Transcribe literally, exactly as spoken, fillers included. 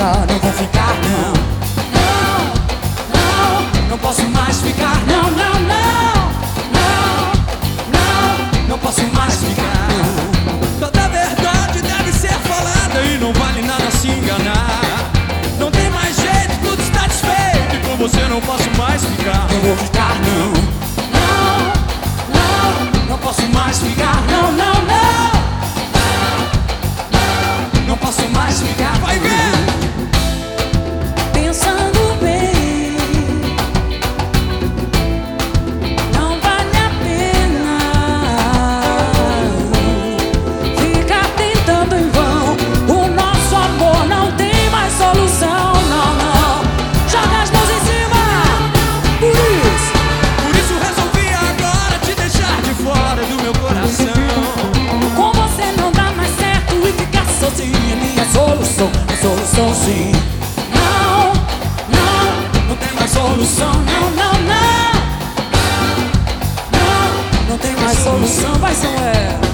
ficar, não vou ficar, não. Não, não, não posso mais ficar. Não, não, não, não, não, não posso mais ficar. Toda verdade deve ser falada e não vale nada se enganar. Não tem mais jeito, tudo está desfeito e com você não posso mais ficar. Não vou ficar, não. Não, não, não posso mais ficar. Não, não, não, não posso mais ficar. Vai ver! Pensando bem, não vale a pena ficar tentando em vão. O nosso amor não tem mais solução. Não, não, joga as mãos em cima. Por isso, Por isso resolvi agora te deixar de fora do meu coração. com você não dá mais certo e ficar sozinho é minha solução. É solução sim. Não, não, não tem mais solução. Não, não, não, não, não tem mais solução. Vai, Samuel.